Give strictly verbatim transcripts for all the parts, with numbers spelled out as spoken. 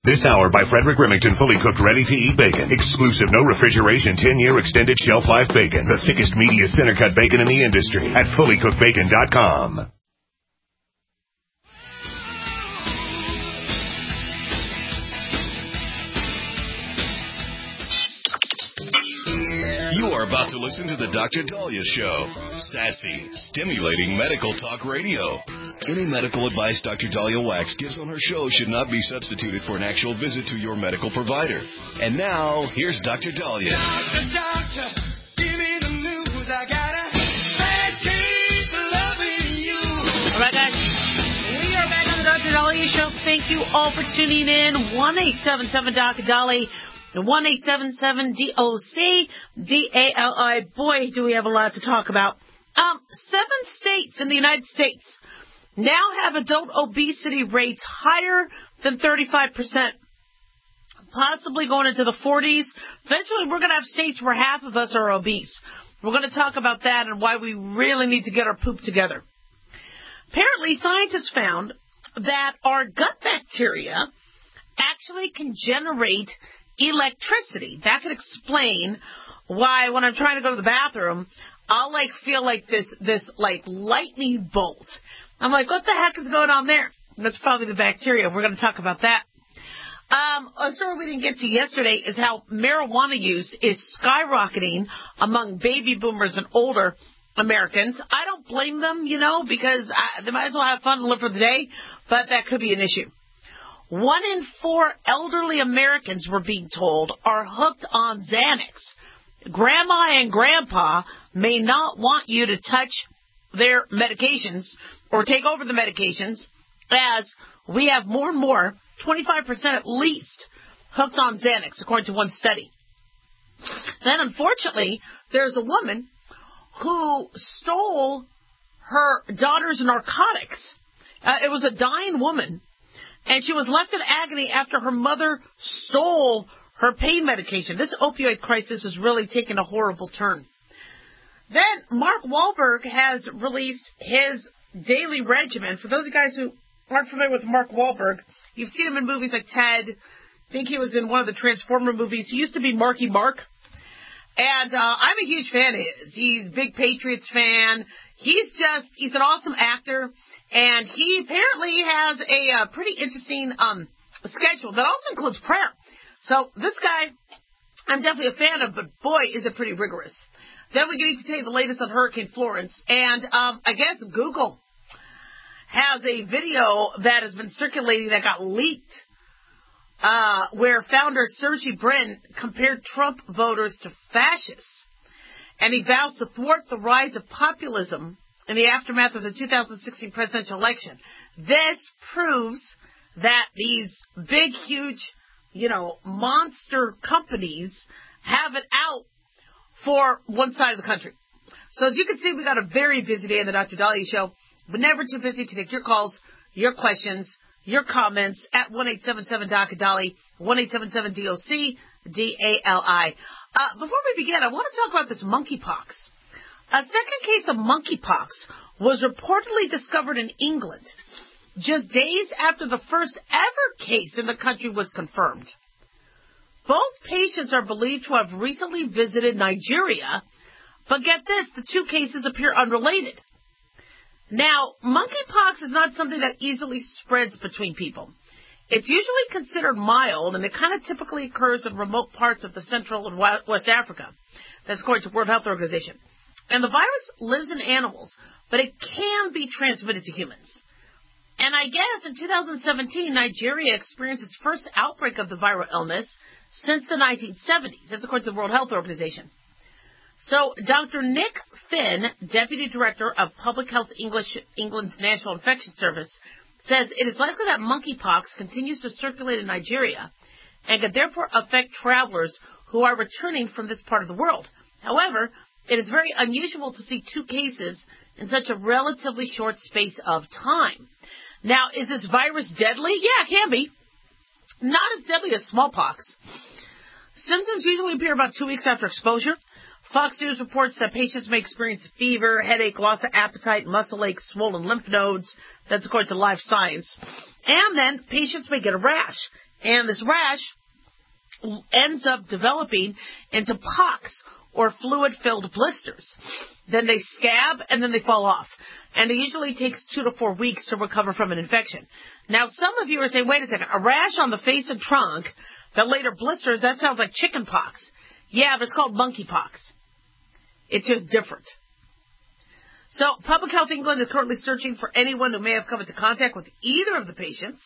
This hour by Frederick Remington, fully cooked, ready-to-eat bacon. Exclusive, no refrigeration, ten-year extended shelf life bacon. The thickest, meatiest, center-cut bacon in the industry at fully cooked bacon dot com. You are about to listen to the Doctor Dahlia Show. Sassy, stimulating medical talk radio. Any medical advice Doctor Dahlia Wax gives on her show should not be substituted for an actual visit to your medical provider. And now, here's Doctor Dahlia. Doctor, doctor, give me the news. I gotta keep loving you. All right, guys. We are back on the Doctor Dahlia Show. Thank you all for tuning in. one eight seven seven Doctor Dahlia. one eight seven seven D O C D A L I. Boy, do we have a lot to talk about. Um, seven states in the United States now have adult obesity rates higher than thirty-five percent, possibly going into the forties. Eventually, we're going to have states where half of us are obese. We're going to talk about that and why we really need to get our poop together. Apparently, scientists found that our gut bacteria actually can generate electricity. That could explain why when I'm trying to go to the bathroom, I'll like feel like this, this like lightning bolt. I'm like, what the heck is going on there? That's probably the bacteria. We're going to talk about that. Um, a story we didn't get to yesterday is how marijuana use is skyrocketing among baby boomers and older Americans. I don't blame them, you know, because I, they might as well have fun and live for the day, but that could be an issue. One in four elderly Americans, we're being told, are hooked on Xanax. Grandma and Grandpa may not want you to touch their medications or take over the medications, as we have more and more, twenty-five percent at least, hooked on Xanax, according to one study. Then, unfortunately, there's a woman who stole her daughter's narcotics. Uh, it was a dying woman. And she was left in agony after her mother stole her pain medication. This opioid crisis is really taking a horrible turn. Then Mark Wahlberg has released his daily regimen. For those of you guys who aren't familiar with Mark Wahlberg, you've seen him in movies like Ted. I think he was in one of the Transformer movies. He used to be Marky Mark. And uh, I'm a huge fan of his. He's a big Patriots fan. He's just, he's an awesome actor. And he apparently has a uh, pretty interesting um, schedule that also includes prayer. So this guy, I'm definitely a fan of, but boy, is it pretty rigorous. Then we get to tell you the latest on Hurricane Florence. And um, I guess Google has a video that has been circulating that got leaked, uh, where founder Sergey Brin compared Trump voters to fascists. And he vows to thwart the rise of populism in the aftermath of the two thousand sixteen presidential election. This proves that these big, huge, you know, monster companies have it out for one side of the country. So as you can see, we got a very busy day in the Doctor Dahlia Show, but never too busy to take your calls, your questions, your comments at one eight seven seven Doctor Dahlia, one eight seven seven D O C D A L I. Uh, before we begin, I want to talk about this monkeypox. A second case of monkeypox was reportedly discovered in England just days after the first ever case in the country was confirmed. Both patients are believed to have recently visited Nigeria, but get this, the two cases appear unrelated. Now, monkeypox is not something that easily spreads between people. It's usually considered mild, and it kind of typically occurs in remote parts of the Central and West Africa. That's according to the World Health Organization. And the virus lives in animals, but it can be transmitted to humans. And I guess in two thousand seventeen, Nigeria experienced its first outbreak of the viral illness since the nineteen seventies. That's according to the World Health Organization. So Doctor Nick Finn, Deputy Director of Public Health English, England's National Infection Service, says it is likely that monkeypox continues to circulate in Nigeria and could therefore affect travelers who are returning from this part of the world. However, it is very unusual to see two cases in such a relatively short space of time. Now, is this virus deadly? Yeah, it can be. Not as deadly as smallpox. Symptoms usually appear about two weeks after exposure. Fox News reports that patients may experience fever, headache, loss of appetite, muscle aches, swollen lymph nodes. That's according to Live Science. And then patients may get a rash. And this rash ends up developing into pox or fluid-filled blisters. Then they scab, and then they fall off. And it usually takes two to four weeks to recover from an infection. Now, some of you are saying, wait a second, a rash on the face and trunk that later blisters, that sounds like chicken pox. Yeah, but it's called monkeypox. It's just different. So, Public Health England is currently searching for anyone who may have come into contact with either of the patients.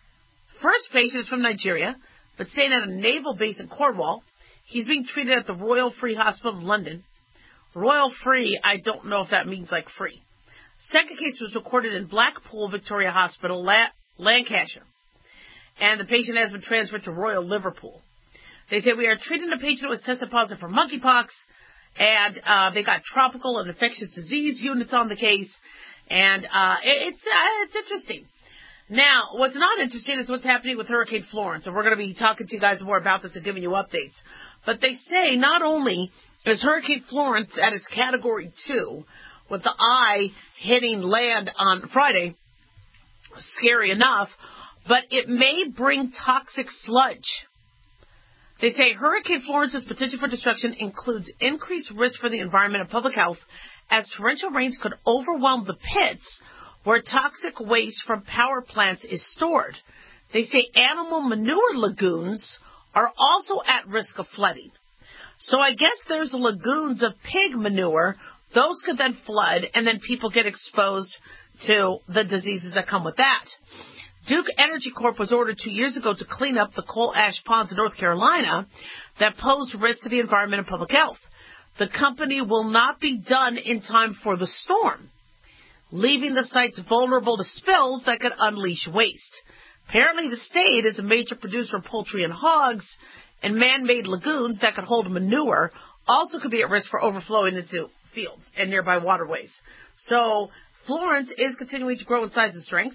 First patient is from Nigeria, but staying at a naval base in Cornwall. He's being treated at the Royal Free Hospital in London. Royal Free, I don't know if that means like free. Second case was recorded in Blackpool Victoria Hospital, La- Lancashire. And the patient has been transferred to Royal Liverpool. They say, we are treating a patient who was tested positive for monkeypox, and uh, they got tropical and infectious disease units on the case. And uh, it, it's uh, it's interesting. Now, what's not interesting is what's happening with Hurricane Florence, and we're going to be talking to you guys more about this and giving you updates. But they say not only is Hurricane Florence at its Category two, with the eye hitting land on Friday, scary enough, but it may bring toxic sludge. They say Hurricane Florence's potential for destruction includes increased risk for the environment and public health, as torrential rains could overwhelm the pits where toxic waste from power plants is stored. They say animal manure lagoons are also at risk of flooding. So I guess there's lagoons of pig manure. Those could then flood, and then people get exposed to the diseases that come with that. Duke Energy Corp was ordered two years ago to clean up the coal ash ponds in North Carolina that posed risk to the environment and public health. The company will not be done in time for the storm, leaving the sites vulnerable to spills that could unleash waste. Apparently, the state is a major producer of poultry and hogs, and man-made lagoons that could hold manure also could be at risk for overflowing into fields and nearby waterways. So Florence is continuing to grow in size and strength.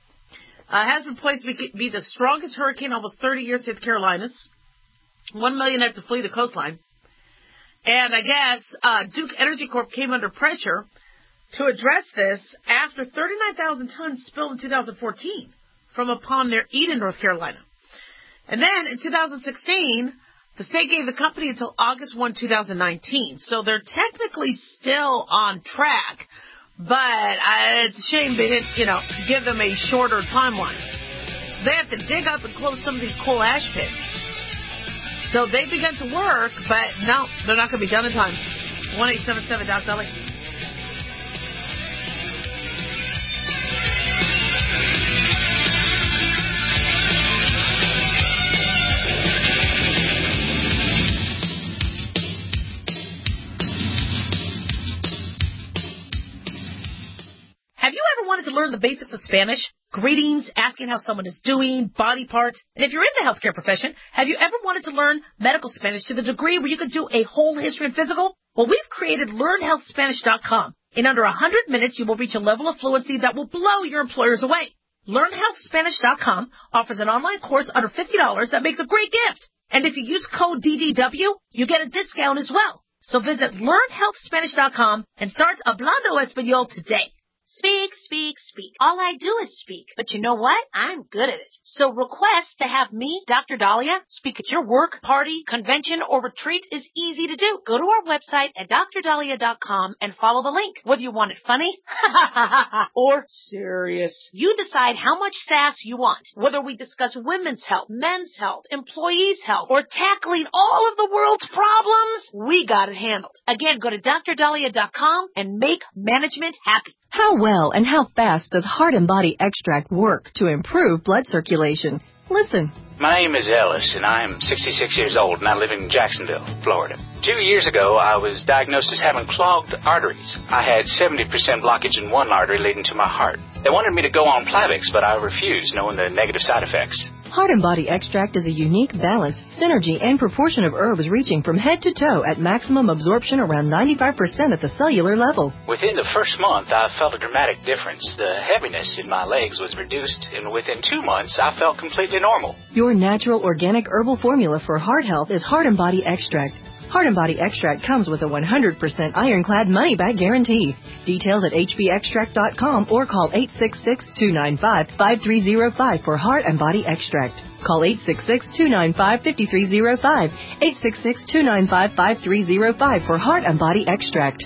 Uh, has been poised to be, be the strongest hurricane in almost thirty years in the Carolinas. One million had to flee the coastline. And I guess uh, Duke Energy Corp came under pressure to address this after thirty-nine thousand tons spilled in two thousand fourteen from a pond near Eden, North Carolina. And then in two thousand sixteen, the state gave the company until August first, twenty nineteen. So they're technically still on track. But uh, it's a shame they didn't, you know, give them a shorter timeline. So they have to dig up and close some of these coal ash pits. So they began to work, but no, they're not going to be done in time. one eight seven seven Doc Dolly. Have you ever wanted to learn the basics of Spanish? Greetings, asking how someone is doing, body parts. And if you're in the healthcare profession, have you ever wanted to learn medical Spanish to the degree where you could do a whole history and physical? Well, we've created learn health spanish dot com. In under one hundred minutes, you will reach a level of fluency that will blow your employers away. learn health spanish dot com offers an online course under fifty dollars that makes a great gift. And if you use code D D W, you get a discount as well. So visit learn health spanish dot com and start Hablando Español today. Speak, speak, speak. All I do is speak. But you know what? I'm good at it. So request to have me, Doctor Dahlia, speak at your work, party, convention, or retreat is easy to do. Go to our website at dr dahlia dot com and follow the link. Whether you want it funny or serious, you decide how much sass you want. Whether we discuss women's health, men's health, employees' health, or tackling all of the world's problems, we got it handled. Again, go to dr dahlia dot com and make management happy. How well and how fast does Heart and Body Extract work to improve blood circulation? Listen. My name is Ellis, and I am sixty-six years old, and I live in Jacksonville, Florida. Two years ago, I was diagnosed as having clogged arteries. I had seventy percent blockage in one artery leading to my heart. They wanted me to go on Plavix, but I refused, knowing the negative side effects. Heart and Body Extract is a unique balance, synergy, and proportion of herbs reaching from head to toe at maximum absorption around ninety-five percent at the cellular level. Within the first month, I felt a dramatic difference. The heaviness in my legs was reduced, and within two months, I felt completely normal. Your natural organic herbal formula for heart health is Heart and Body Extract. Heart and Body Extract comes with a one hundred percent ironclad money-back guarantee. Details at h b extract dot com or call eight six six, two nine five, five three zero five for Heart and Body Extract. Call eight six six, two nine five, five three zero five, eight six six, two nine five, five three zero five for Heart and Body Extract.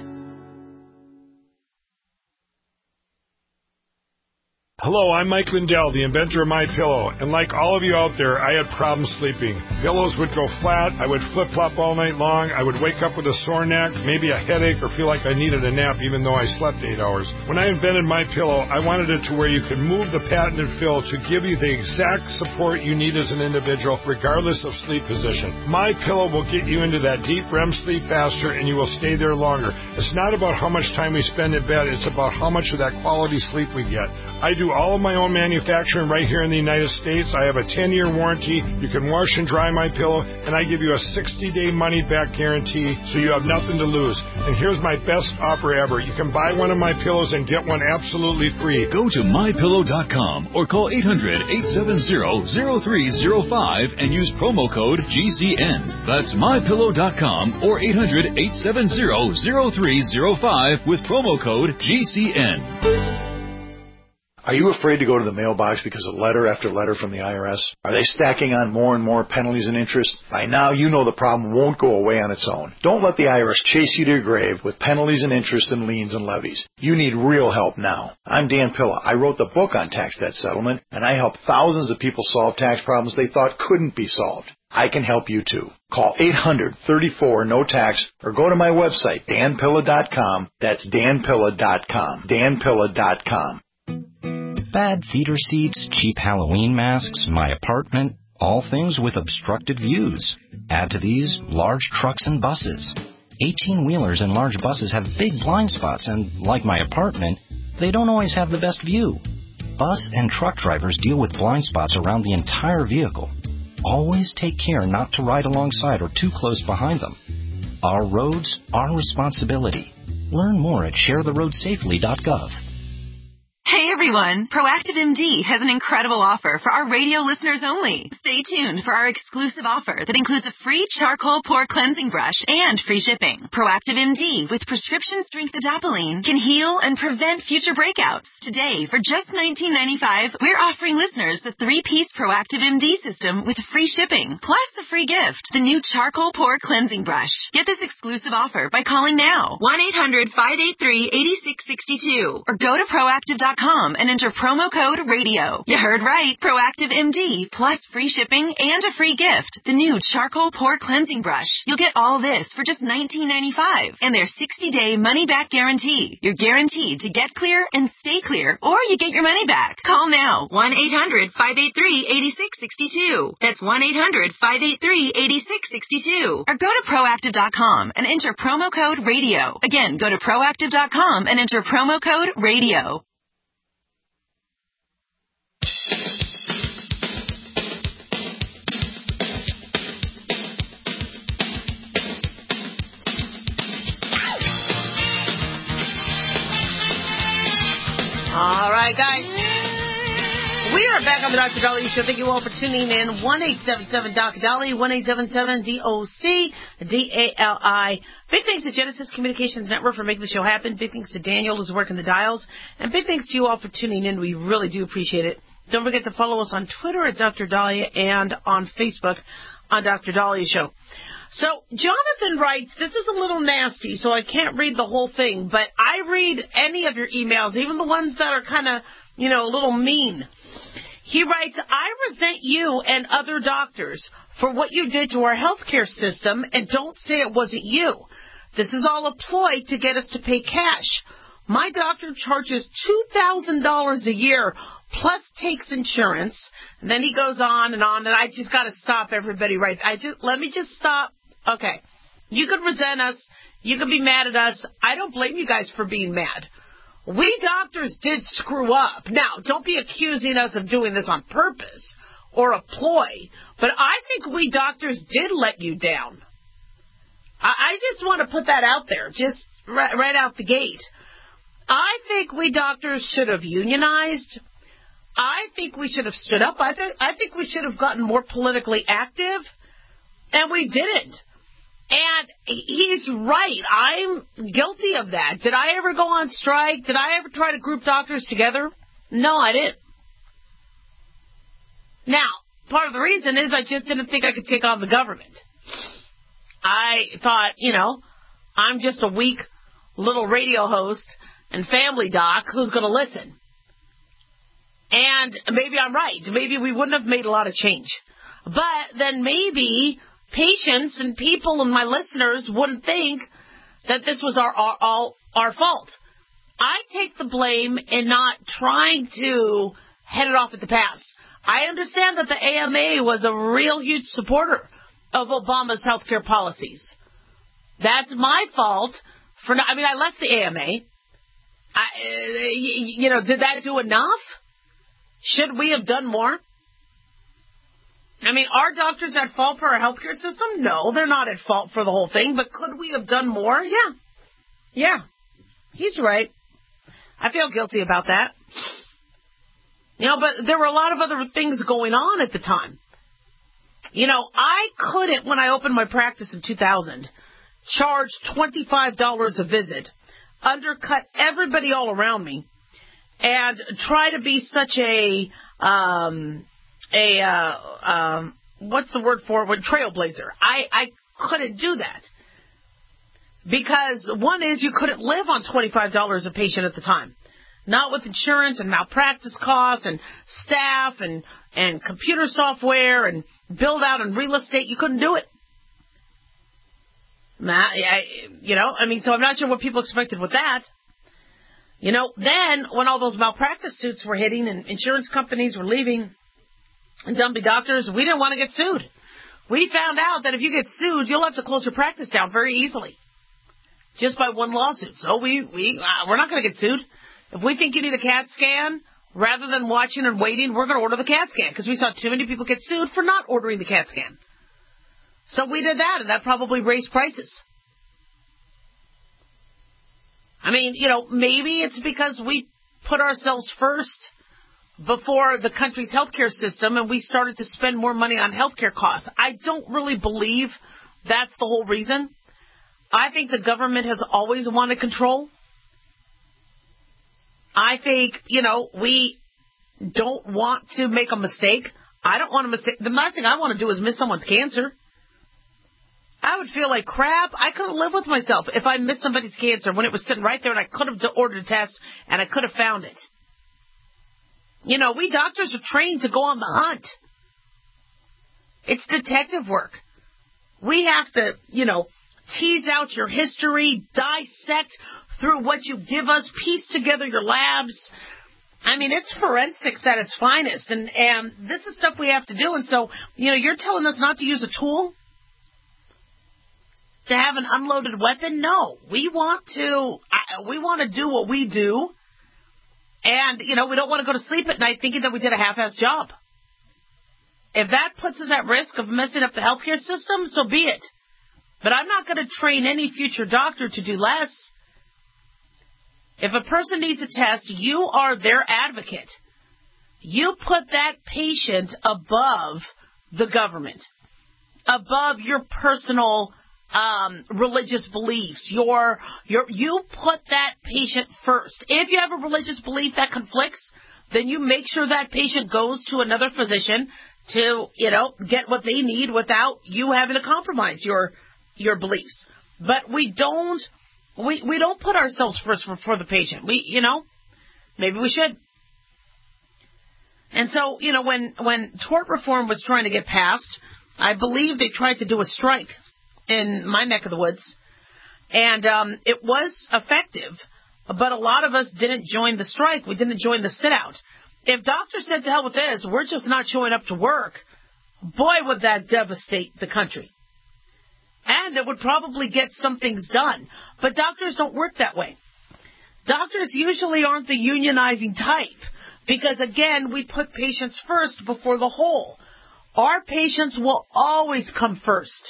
Hello, I'm Mike Lindell, the inventor of MyPillow, and like all of you out there, I had problems sleeping. Pillows would go flat, I would flip-flop all night long, I would wake up with a sore neck, maybe a headache, or feel like I needed a nap even though I slept eight hours. When I invented MyPillow, I wanted it to where you could move the patented fill to give you the exact support you need as an individual, regardless of sleep position. MyPillow will get you into that deep R E M sleep faster, and you will stay there longer. It's not about how much time we spend in bed, it's about how much of that quality sleep we get. I do all of my own manufacturing right here in the United States. I have a ten-year warranty. You can wash and dry my pillow, and I give you a sixty-day money-back guarantee, so you have nothing to lose. And here's my best offer ever. You can buy one of my pillows and get one absolutely free. Go to my pillow dot com or call eight hundred, eight seven zero, zero three zero five and use promo code G C N. That's my pillow dot com or eight hundred, eight seven zero, zero three zero five with promo code G C N. Are you afraid to go to the mailbox because of letter after letter from the I R S? Are they stacking on more and more penalties and interest? By now, you know the problem won't go away on its own. Don't let the I R S chase you to your grave with penalties and interest and liens and levies. You need real help now. I'm Dan Pilla. I wrote the book on tax debt settlement, and I help thousands of people solve tax problems they thought couldn't be solved. I can help you too. Call eight hundred, thirty-four, no tax or go to my website, dan pilla dot com. That's dan pilla dot com. dan pilla dot com. Bad theater seats, cheap Halloween masks, my apartment, all things with obstructed views. Add to these large trucks and buses. eighteen-wheelers and large buses have big blind spots, and like my apartment, they don't always have the best view. Bus and truck drivers deal with blind spots around the entire vehicle. Always take care not to ride alongside or too close behind them. Our roads, our responsibility. Learn more at share the road safely dot gov. Hey everyone, Proactive M D has an incredible offer for our radio listeners only. Stay tuned for our exclusive offer that includes a free charcoal pore cleansing brush and free shipping. Proactive M D with prescription strength adapalene can heal and prevent future breakouts. Today, for just nineteen ninety-five dollars, we're offering listeners the three-piece Proactive M D system with free shipping, plus a free gift, the new charcoal pore cleansing brush. Get this exclusive offer by calling now, one eight hundred, five eight three, eight six six two, or go to proactive dot com and enter promo code radio. You heard right. Proactive M D plus free shipping and a free gift. The new charcoal pore cleansing brush. You'll get all this for just nineteen ninety-five dollars and their sixty-day money-back guarantee. You're guaranteed to get clear and stay clear, or you get your money back. Call now. one eight hundred, five eight three, eight six six two. That's one eight hundred, five eight three, eight six six two. Or go to proactive dot com and enter promo code radio. Again, go to proactive dot com and enter promo code radio. All right, guys. We are back on the Doctor Dolly Show. Thank you all for tuning in. one eight seven seven D O C Dolly, one eight seven seven D O C D A L I. Big thanks to Genesis Communications Network for making the show happen. Big thanks to Daniel who's working the dials. And big thanks to you all for tuning in. We really do appreciate it. Don't forget to follow us on Twitter at Doctor Dahlia and on Facebook on Doctor Dahlia Show. So Jonathan writes, this is a little nasty, so I can't read the whole thing, but I read any of your emails, even the ones that are kind of, you know, a little mean. He writes, I resent you and other doctors for what you did to our healthcare system, and don't say it wasn't you. This is all a ploy to get us to pay cash. My doctor charges two thousand dollars a year, plus takes insurance. And then he goes on and on, and I just got to stop everybody right. I just Let me just stop. Okay. You could resent us. You could be mad at us. I don't blame you guys for being mad. We doctors did screw up. Now, don't be accusing us of doing this on purpose or a ploy, but I think we doctors did let you down. I, I just want to put that out there, just right, right out the gate. I think we doctors should have unionized. I think we should have stood up. I think I think we should have gotten more politically active, and we didn't. And he's right. I'm guilty of that. Did I ever go on strike? Did I ever try to group doctors together? No, I didn't. Now, part of the reason is I just didn't think I could take on the government. I thought, you know, I'm just a weak little radio host and family doc who's going to listen. And maybe I'm right. Maybe we wouldn't have made a lot of change. But then maybe patients and people and my listeners wouldn't think that this was our our, our, our fault. I take the blame in not trying to head it off at the pass. I understand that the A M A was a real huge supporter of Obama's health care policies. That's my fault for not, I mean, I left the A M A. I, you know, did that do enough? Should we have done more? I mean, are doctors at fault for our healthcare system? No, they're not at fault for the whole thing, but could we have done more? Yeah. Yeah. He's right. I feel guilty about that. You know, but there were a lot of other things going on at the time. You know, I couldn't, when I opened my practice in two thousand, charge twenty-five dollars a visit, undercut everybody all around me, and try to be such a, um, a, uh, um, what's the word for it? Trailblazer. I, I couldn't do that. Because one is you couldn't live on twenty-five dollars a patient at the time. Not with insurance and malpractice costs and staff and, and computer software and build out and real estate. You couldn't do it. I, you know, I mean, so I'm not sure what people expected with that. You know, then when all those malpractice suits were hitting and insurance companies were leaving and dumpy doctors, we didn't want to get sued. We found out that if you get sued, you'll have to close your practice down very easily. Just by one lawsuit. So we, we, uh, we're not going to get sued. If we think you need a CAT scan, rather than watching and waiting, we're going to order the CAT scan because we saw too many people get sued for not ordering the CAT scan. So we did that, and that probably raised prices. I mean, you know, maybe it's because we put ourselves first before the country's healthcare system, and we started to spend more money on healthcare costs. I don't really believe that's the whole reason. I think the government has always wanted control. I think, you know, we don't want to make a mistake. I don't want to mistake. The last thing I want to do is miss someone's cancer. I would feel like crap. I couldn't live with myself if I missed somebody's cancer when it was sitting right there and I could have ordered a test and I could have found it. You know, we doctors are trained to go on the hunt. It's detective work. We have to, you know, tease out your history, dissect through what you give us, piece together your labs. I mean, it's forensics at its finest, and, and this is stuff we have to do. And so, you know, you're telling us not to use a tool? To have an unloaded weapon? No. We want to, we want to do what we do, and, you know, we don't want to go to sleep at night thinking that we did a half-assed job. If that puts us at risk of messing up the healthcare system, so be it. But I'm not going to train any future doctor to do less. If a person needs a test, you are their advocate. You put that patient above the government, above your personal um, religious beliefs. Your, your, you put that patient first. If you have a religious belief that conflicts, then you make sure that patient goes to another physician to, you know, get what they need without you having to compromise your your beliefs. But we don't we we don't put ourselves first for, for the patient. We, you know, maybe we should. And so, you know, when when tort reform was trying to get passed, I believe they tried to do a strike in my neck of the woods, and um, it was effective. But a lot of us didn't join the strike. We didn't join the sit-out. If doctors said, to hell with this, we're just not showing up to work, boy, would that devastate the country. And it would probably get some things done. But doctors don't work that way. Doctors usually aren't the unionizing type because, again, we put patients first before the whole. Our patients will always come first.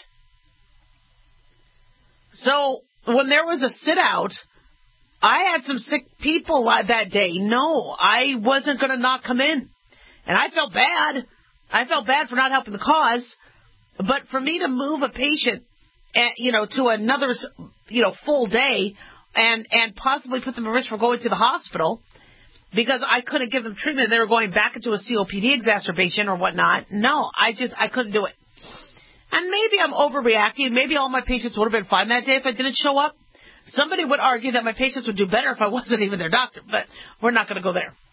So when there was a sit-out, I had some sick people that day. No, I wasn't going to not come in. And I felt bad. I felt bad for not helping the cause. But for me to move a patient, you know, to another, you know, full day and, and possibly put them at risk for going to the hospital, because I couldn't give them treatment. They were going back into a C O P D exacerbation or whatnot. No, I just, I couldn't do it. And maybe I'm overreacting. Maybe all my patients would have been fine that day if I didn't show up. Somebody would argue that my patients would do better if I wasn't even their doctor, but we're not going to go there.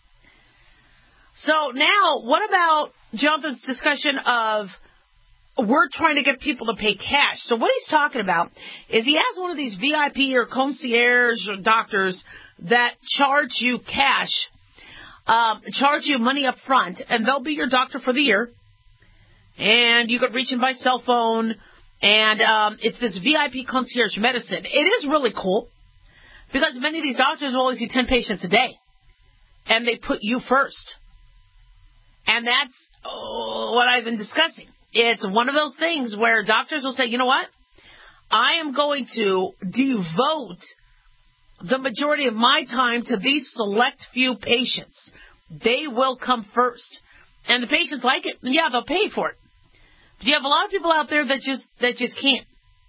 So now, what about Jonathan's discussion of we're trying to get people to pay cash? So what he's talking about is he has one of these V I P or concierge doctors that charge you cash, um, charge you money up front, and they'll be your doctor for the year. And you could reach him by cell phone, and um, it's this V I P concierge medicine. It is really cool because many of these doctors will only see ten patients a day, and they put you first. And that's oh, what I've been discussing. It's one of those things where doctors will say, you know what? I am going to devote the majority of my time to these select few patients. They will come first. And the patients like it. Yeah, they'll pay for it. But you have a lot of people out there that just that just can't.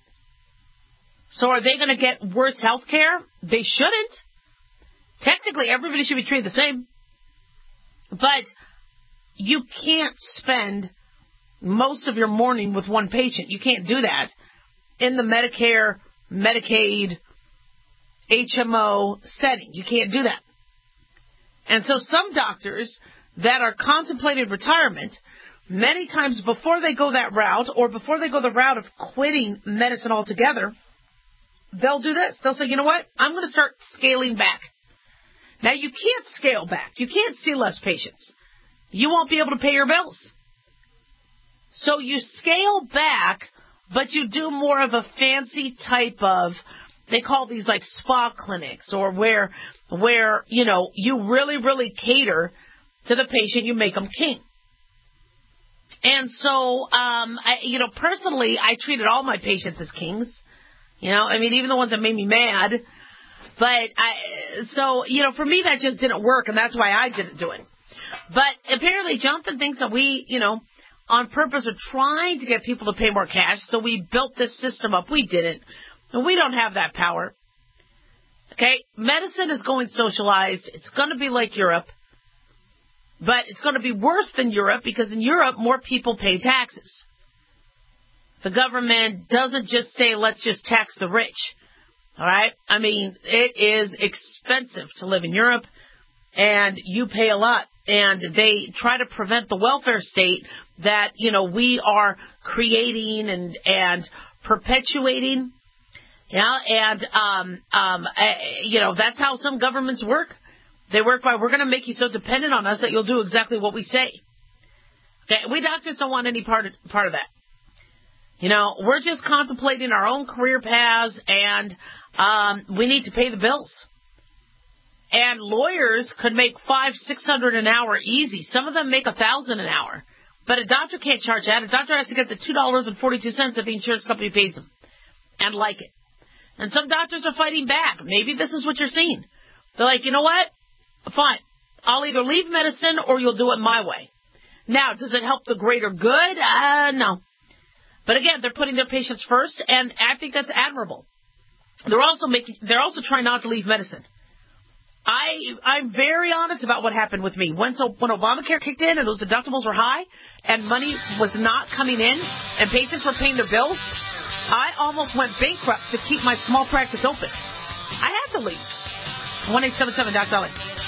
So are they going to get worse health care? They shouldn't. Technically, everybody should be treated the same. But you can't spend most of your morning with one patient. You can't do that in the Medicare, Medicaid, H M O setting. You can't do that. And so some doctors that are contemplating retirement, many times before they go that route or before they go the route of quitting medicine altogether, they'll do this. They'll say, you know what? I'm going to start scaling back. Now, you can't scale back. You can't see less patients. You won't be able to pay your bills. So you scale back, but you do more of a fancy type of, they call these like spa clinics, or where, where, you know, you really, really cater to the patient, you make them king. And so, um, I, you know, personally, I treated all my patients as kings. You know, I mean, even the ones that made me mad. But I, so, you know, for me, that just didn't work, and that's why I didn't do it. But apparently, Jonathan thinks that we, you know, on purpose are trying to get people to pay more cash, so we built this system up. We didn't. And we don't have that power. Okay? Medicine is going socialized. It's going to be like Europe. But it's going to be worse than Europe because in Europe, more people pay taxes. The government doesn't just say, let's just tax the rich. All right? I mean, it is expensive to live in Europe, and you pay a lot. And they try to prevent the welfare state that, you know, we are creating and, and perpetuating. Yeah, and, um, um, uh, you know, that's how some governments work. They work by, we're going to make you so dependent on us that you'll do exactly what we say. Okay, we doctors don't want any part of, part of that. You know, we're just contemplating our own career paths, and um, we need to pay the bills. And lawyers could make five, six hundred an hour easy. Some of them make a thousand an hour, but a doctor can't charge that. A doctor has to get the two dollars and forty two cents that the insurance company pays them, and like it. And some doctors are fighting back. Maybe this is what you're seeing. They're like, you know what? Fine. I'll either leave medicine or you'll do it my way. Now, does it help the greater good? Uh, no. But again, they're putting their patients first, and I think that's admirable. They're also making, they're also trying not to leave medicine. I, I'm very honest about what happened with me. When, so, when Obamacare kicked in and those deductibles were high and money was not coming in and patients were paying their bills, I almost went bankrupt to keep my small practice open. I had to leave. one eight seven seven Doc Dolly.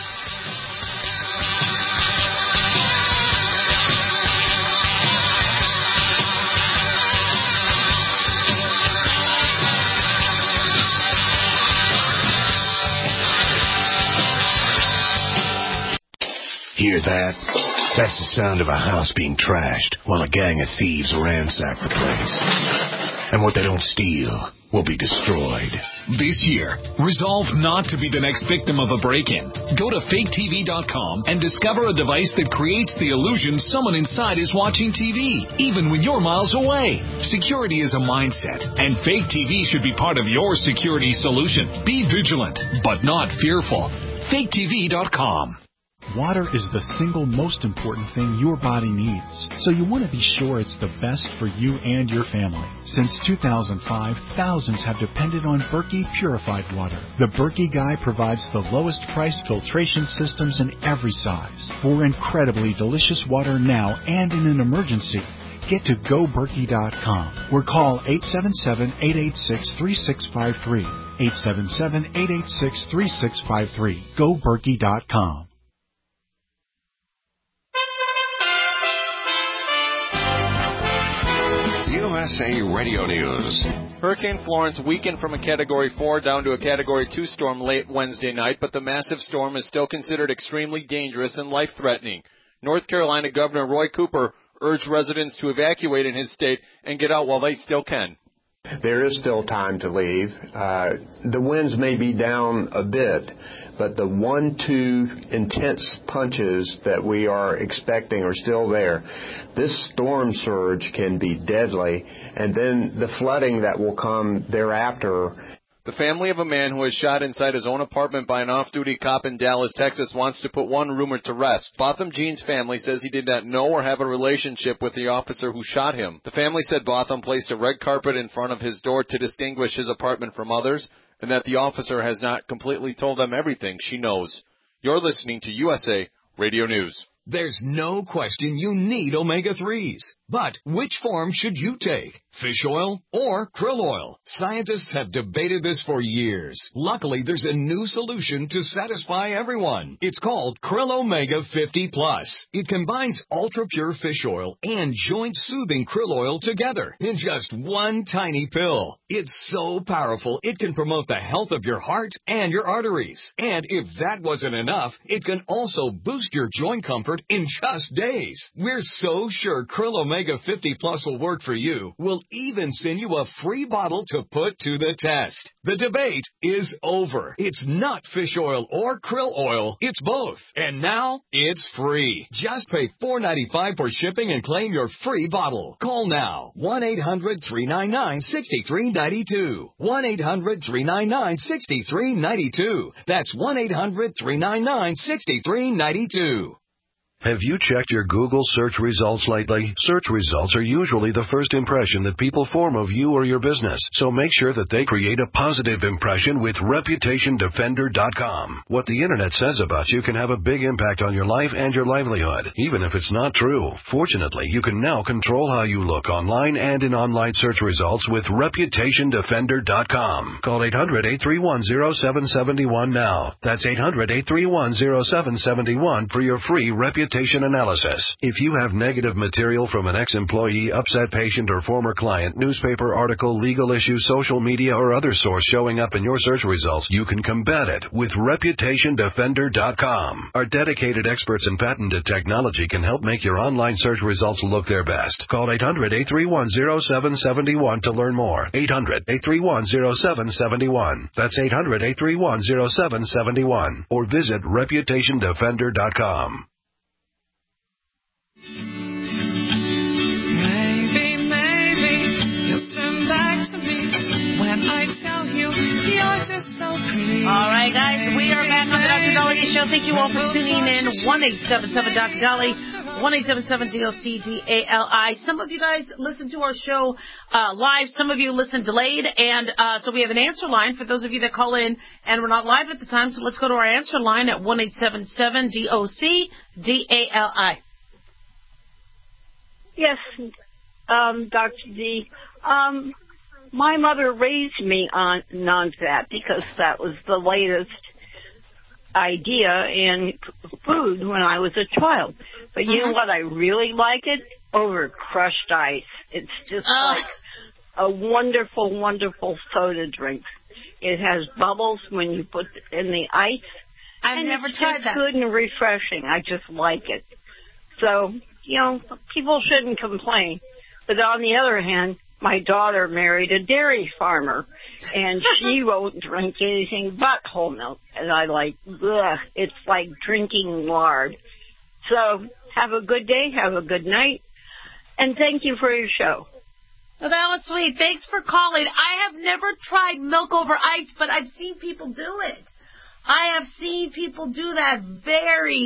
Hear that? That's the sound of a house being trashed while a gang of thieves ransack the place. And what they don't steal will be destroyed. This year, resolve not to be the next victim of a break-in. Go to fake T V dot com and discover a device that creates the illusion someone inside is watching T V, even when you're miles away. Security is a mindset, and Fake T V should be part of your security solution. Be vigilant, but not fearful. fake T V dot com. Water is the single most important thing your body needs, so you want to be sure it's the best for you and your family. Since two thousand five, thousands have depended on Berkey purified water. The Berkey Guy provides the lowest priced filtration systems in every size for incredibly delicious water now and in an emergency. Get to go berkey dot com or call eight seven seven, eight eight six, three six five three. eight seven seven, eight eight six, three six five three. go berkey dot com. U S A Radio News. Hurricane Florence weakened from a Category four down to a Category two storm late Wednesday night, but the massive storm is still considered extremely dangerous and life-threatening. North Carolina Governor Roy Cooper urged residents to evacuate in his state and get out while they still can. There is still time to leave. Uh, the winds may be down a bit, but the one two intense punches that we are expecting are still there. This storm surge can be deadly, and then the flooding that will come thereafter. The family of a man who was shot inside his own apartment by an off-duty cop in Dallas, Texas, wants to put one rumor to rest. Botham Jean's family says he did not know or have a relationship with the officer who shot him. The family said Botham placed a red carpet in front of his door to distinguish his apartment from others, and that the officer has not completely told them everything she knows. You're listening to U S A Radio News. There's no question you need omega threes. But which form should you take? Fish oil or krill oil? Scientists have debated this for years. Luckily, there's a new solution to satisfy everyone. It's called Krill Omega fifty plus. It combines ultra-pure fish oil and joint-soothing krill oil together in just one tiny pill. It's so powerful, it can promote the health of your heart and your arteries. And if that wasn't enough, it can also boost your joint comfort in just days. We're so sure Krill Omega fifty plus will work for you. We'll even send you a free bottle to put to the test. The debate is over. It's not fish oil or krill oil. It's both. And now it's free. Just pay four ninety-five for shipping and claim your free bottle. Call now. one eight hundred, three nine nine, six three nine two. one eight hundred, three nine nine, six three nine two. That's one eight hundred, three nine nine, six three nine two. Have you checked your Google search results lately? Search results are usually the first impression that people form of you or your business, so make sure that they create a positive impression with reputation defender dot com. What the internet says about you can have a big impact on your life and your livelihood, even if it's not true. Fortunately, you can now control how you look online and in online search results with reputation defender dot com. Call eight hundred, eight three one, zero seven seven one now. That's eight hundred, eight three one, zero seven seven one for your free reputation analysis. If you have negative material from an ex-employee, upset patient, or former client, newspaper article, legal issue, social media, or other source showing up in your search results, you can combat it with reputation defender dot com. Our dedicated experts in patented technology can help make your online search results look their best. Call eight hundred, eight three one, zero seven seven one to learn more. eight hundred, eight three one, zero seven seven one. That's eight hundred, eight three one, zero seven seven one. Or visit reputation defender dot com. Maybe, maybe you'll turn back to me when I tell you you're just so pretty. All right, guys, we are back on the Doctor Dolly Show. Thank you all for tuning in. one eight seven seven Doctor Dolly, one eight seven seven D O C D A L I. Some of you guys listen to our show uh, live. Some of you listen delayed. And uh, so we have an answer line for those of you that call in and we're not live at the time. So let's go to our answer line at one eight seven seven D O C D A L I. Yes, um, Doctor D. Um, my mother raised me on non-fat because that was the latest idea in food when I was a child. But you uh-huh. know what? I really like it? Over crushed ice. It's just uh. like a wonderful, wonderful soda drink. It has bubbles when you put it in the ice. I've and never it's tried just that. Good and refreshing. I just like it. So, you know, people shouldn't complain. But on the other hand, my daughter married a dairy farmer, and she won't drink anything but whole milk. And I like, ugh, it's like drinking lard. So have a good day, have a good night, and thank you for your show. Well, that was sweet. Thanks for calling. I have never tried milk over ice, but I've seen people do it. I have seen people do that very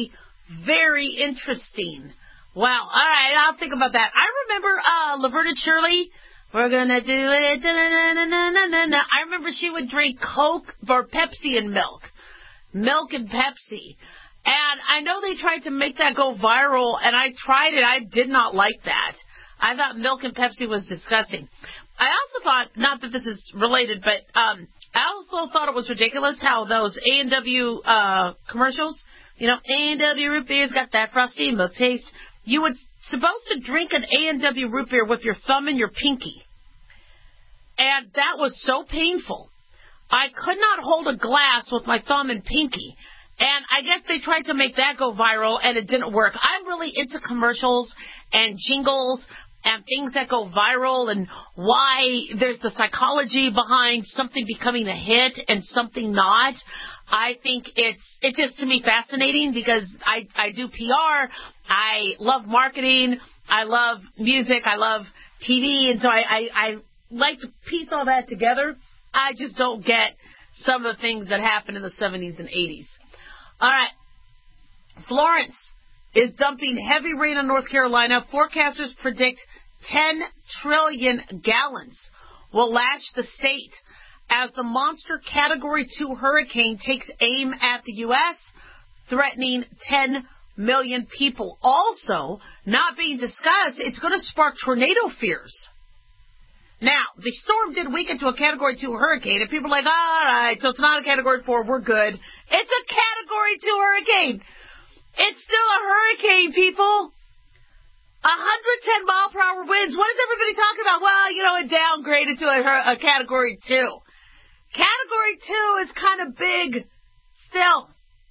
Very interesting. Wow. All right, I'll think about that. I remember uh, Laverne and Shirley. We're gonna do it. Da, da, da, da, da, da. I remember she would drink Coke or Pepsi and milk, milk and Pepsi. And I know they tried to make that go viral, and I tried it. I did not like that. I thought milk and Pepsi was disgusting. I also thought, not that this is related, but um, I also thought it was ridiculous how those A and W uh, commercials, you know, A and W root beer's got that frosty milk taste. You were supposed to drink an A and W root beer with your thumb and your pinky. And that was so painful. I could not hold a glass with my thumb and pinky. And I guess they tried to make that go viral, and it didn't work. I'm really into commercials and jingles and things that go viral and why there's the psychology behind something becoming a hit and something not. I think it's it's just, to me, fascinating because I, I do P R. I love marketing. I love music. I love T V. And so I, I, I like to piece all that together. I just don't get some of the things that happened in the seventies and eighties. All right. Florence is dumping heavy rain on North Carolina. Forecasters predict ten trillion gallons will lash the state as the monster Category two hurricane takes aim at the U S, threatening ten million people. Also, not being discussed, it's going to spark tornado fears. Now, the storm did weaken to a Category two hurricane, and people are like, all right, so it's not a Category four, we're good. It's a Category two hurricane. It's still a hurricane, people. one hundred ten mile per hour winds. What is everybody talking about? Well, you know, it downgraded to a, a Category two. Category two is kind of big still.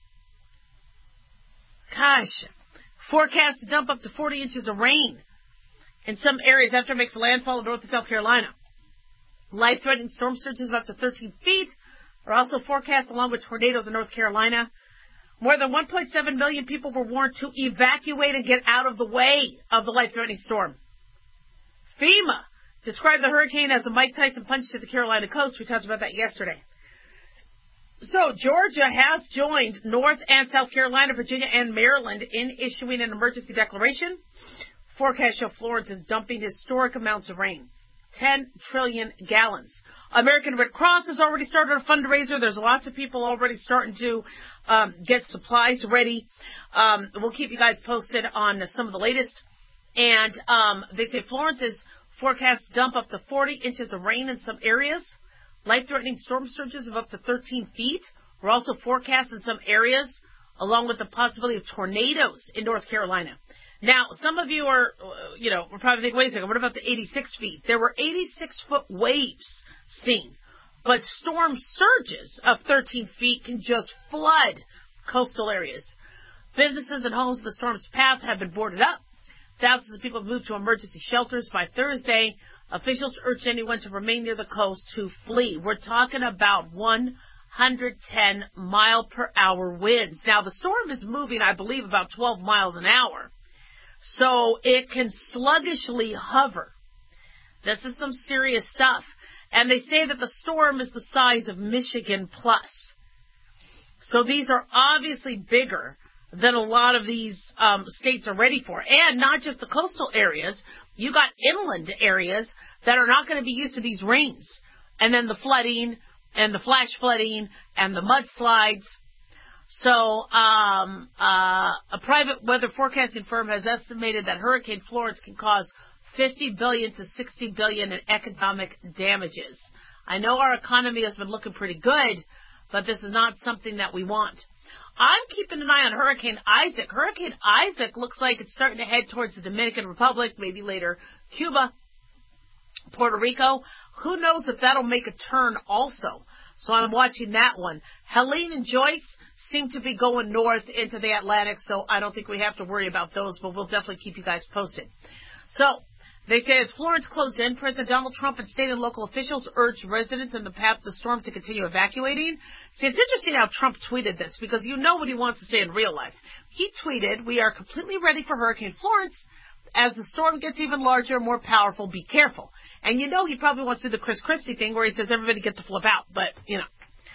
Gosh. Forecast to dump up to forty inches of rain in some areas after it makes landfall in North and South Carolina. Life-threatening storm surges of up to thirteen feet are also forecast, along with tornadoes in North Carolina. More than one point seven million people were warned to evacuate and get out of the way of the life-threatening storm. FEMA described the hurricane as a Mike Tyson punch to the Carolina coast. We talked about that yesterday. So Georgia has joined North and South Carolina, Virginia, and Maryland in issuing an emergency declaration. Forecast show Florence is dumping historic amounts of rain. ten trillion gallons. American Red Cross has already started a fundraiser. There's lots of people already starting to um, get supplies ready. Um, we'll keep you guys posted on some of the latest. And um, they say Florence is forecast to dump up to forty inches of rain in some areas. Life-threatening storm surges of up to thirteen feet. We're also forecast in some areas, along with the possibility of tornadoes in North Carolina. Now, some of you are, you know, we're probably thinking, wait a second, what about the eighty-six feet? There were eighty-six foot waves seen, but storm surges of thirteen feet can just flood coastal areas. Businesses and homes in the storm's path have been boarded up. Thousands of people have moved to emergency shelters by Thursday. Officials urge anyone to remain near the coast to flee. We're talking about one hundred ten mile per hour winds. Now, the storm is moving, I believe, about twelve miles an hour. So it can sluggishly hover. This is some serious stuff. And they say that the storm is the size of Michigan plus. So these are obviously bigger than a lot of these um, states are ready for. And not just the coastal areas. You got inland areas that are not going to be used to these rains. And then the flooding and the flash flooding and the mudslides. So um, uh, a private weather forecasting firm has estimated that Hurricane Florence can cause fifty billion dollars to sixty billion dollars in economic damages. I know our economy has been looking pretty good, but this is not something that we want. I'm keeping an eye on Hurricane Isaac. Hurricane Isaac looks like it's starting to head towards the Dominican Republic, maybe later Cuba, Puerto Rico. Who knows if that'll make a turn also. So I'm watching that one. Helene and Joyce seem to be going north into the Atlantic, so I don't think we have to worry about those, but we'll definitely keep you guys posted. So they say as Florence closed in, President Donald Trump and state and local officials urged residents in the path of the storm to continue evacuating. See, it's interesting how Trump tweeted this, because you know what he wants to say in real life. He tweeted, "We are completely ready for Hurricane Florence. As the storm gets even larger, more powerful, be careful." And you know he probably wants to do the Chris Christie thing where he says everybody get the flip out, but, you know.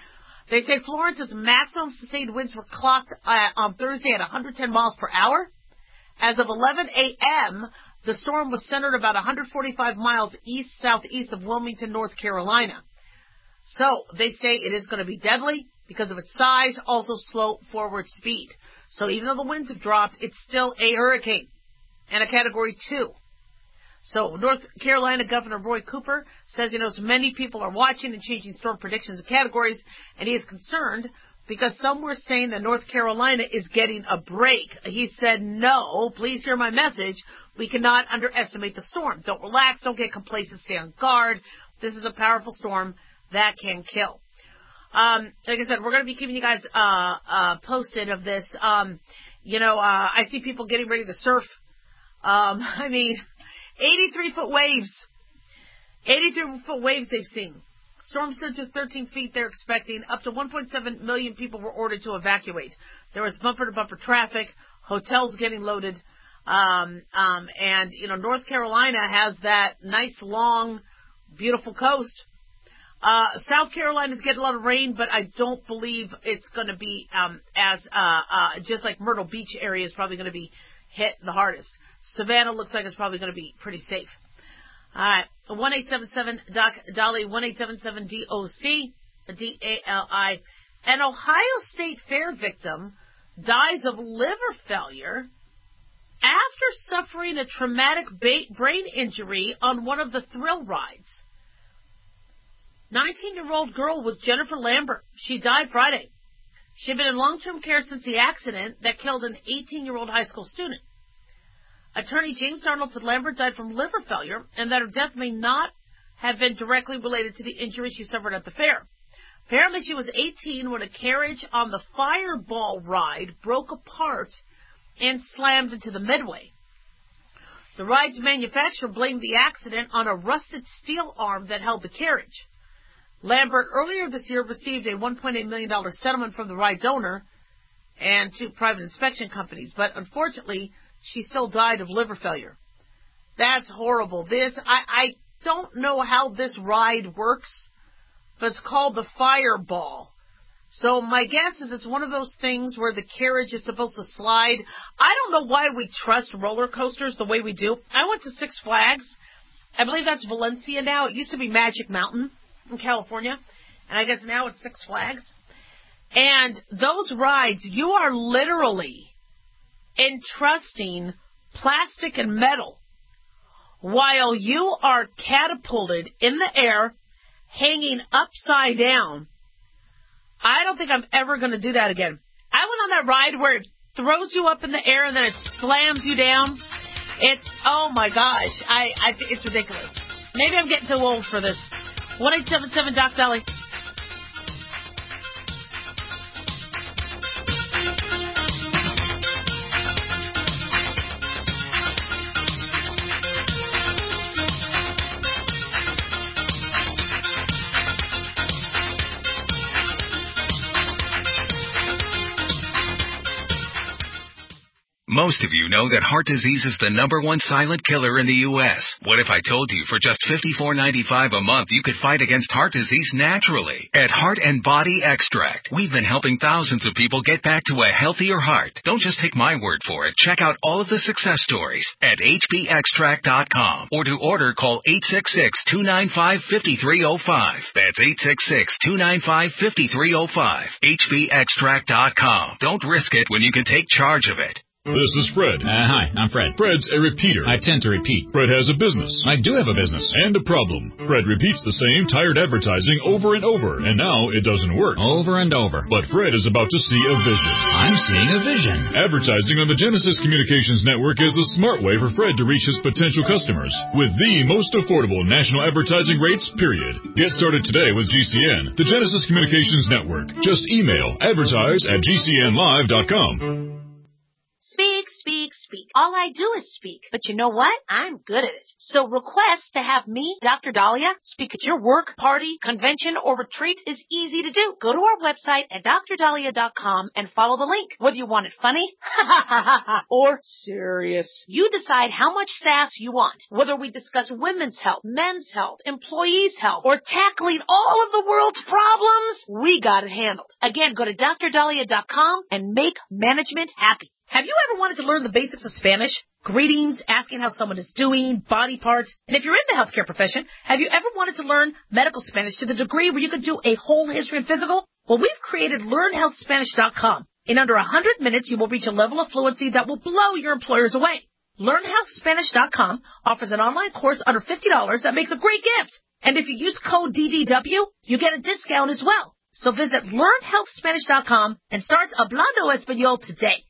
They say Florence's maximum sustained winds were clocked uh, on Thursday at one hundred ten miles per hour. As of eleven a.m., the storm was centered about one hundred forty-five miles east-southeast of Wilmington, North Carolina. So they say it is going to be deadly because of its size, also slow forward speed. So even though the winds have dropped, it's still a hurricane and a Category two. So North Carolina Governor Roy Cooper says he knows many people are watching and changing storm predictions and categories, and he is concerned because some were saying that North Carolina is getting a break. He said, no, please hear my message. We cannot underestimate the storm. Don't relax. Don't get complacent. Stay on guard. This is a powerful storm that can kill. Um, like I said, we're going to be keeping you guys uh, uh, posted of this. Um, you know, uh, I see people getting ready to surf. Um, I mean, eighty-three foot waves. eighty-three foot waves they've seen. Storm surges thirteen feet they're expecting. Up to one point seven million people were ordered to evacuate. There was bumper-to-bumper traffic, hotels getting loaded. Um, um, and, you know, North Carolina has that nice, long, beautiful coast. Uh, South Carolina's getting a lot of rain, but I don't believe it's going to be um, as, uh, uh, just like Myrtle Beach area is probably going to be hit the hardest. Savannah looks like it's probably going to be pretty safe. All right, one eight seven seven Doc Dolly, one eight seven seven D O C, D A L I. An Ohio State Fair victim dies of liver failure after suffering a traumatic ba- brain injury on one of the thrill rides. nineteen-year-old girl was Jennifer Lambert. She died Friday. She had been in long-term care since the accident that killed an eighteen-year-old high school student. Attorney James Arnold said Lambert died from liver failure and that her death may not have been directly related to the injury she suffered at the fair. Apparently she was eighteen when a carriage on the Fireball ride broke apart and slammed into the midway. The ride's manufacturer blamed the accident on a rusted steel arm that held the carriage. Lambert earlier this year received a one point eight million dollars settlement from the ride's owner and two private inspection companies, but unfortunately she still died of liver failure. That's horrible. This, I, I don't know how this ride works, but it's called the Fireball. So my guess is it's one of those things where the carriage is supposed to slide. I don't know why we trust roller coasters the way we do. I went to Six Flags. I believe that's Valencia now. It used to be Magic Mountain in California, and I guess now it's Six Flags. And those rides, you are literally entrusting plastic and metal while you are catapulted in the air, hanging upside down. I don't think I'm ever going to do that again. I went on that ride where it throws you up in the air and then it slams you down. It's, oh my gosh, I, I it's ridiculous. Maybe I'm getting too old for this. one eight seven seven Doc Dolly. Most of you know that heart disease is the number one silent killer in the U S What if I told you for just fifty-four ninety-five a month you could fight against heart disease naturally? At Heart and Body Extract, we've been helping thousands of people get back to a healthier heart. Don't just take my word for it. Check out all of the success stories at H B extract dot com, or to order, call eight six six, two nine five, five three zero five. That's eight six six, two nine five, five three zero five. H B extract dot com. Don't risk it when you can take charge of it. This is Fred. Uh, hi, I'm Fred. Fred's a repeater. I tend to repeat. Fred has a business. I do have a business. And a problem. Fred repeats the same tired advertising over and over, and now it doesn't work. Over and over. But Fred is about to see a vision. I'm seeing a vision. Advertising on the Genesis Communications Network is the smart way for Fred to reach his potential customers with the most affordable national advertising rates, period. Get started today with G C N, the Genesis Communications Network. Just email advertise at G C N live dot com. Speak, speak, speak. All I do is speak. But you know what? I'm good at it. So request to have me, Doctor Dahlia, speak at your work, party, convention, or retreat is easy to do. Go to our website at dr dahlia dot com and follow the link. Whether you want it funny or serious, you decide how much sass you want. Whether we discuss women's health, men's health, employees' health, or tackling all of the world's problems, we got it handled. Again, go to dr dahlia dot com and make management happy. Have you ever wanted to learn the basics of Spanish? Greetings, asking how someone is doing, body parts. And if you're in the healthcare profession, have you ever wanted to learn medical Spanish to the degree where you could do a whole history and physical? Well, we've created learn health spanish dot com. In under one hundred minutes, you will reach a level of fluency that will blow your employers away. learn health spanish dot com offers an online course under fifty dollars that makes a great gift. And if you use code D D W, you get a discount as well. So visit learn health spanish dot com and start Hablando Español today.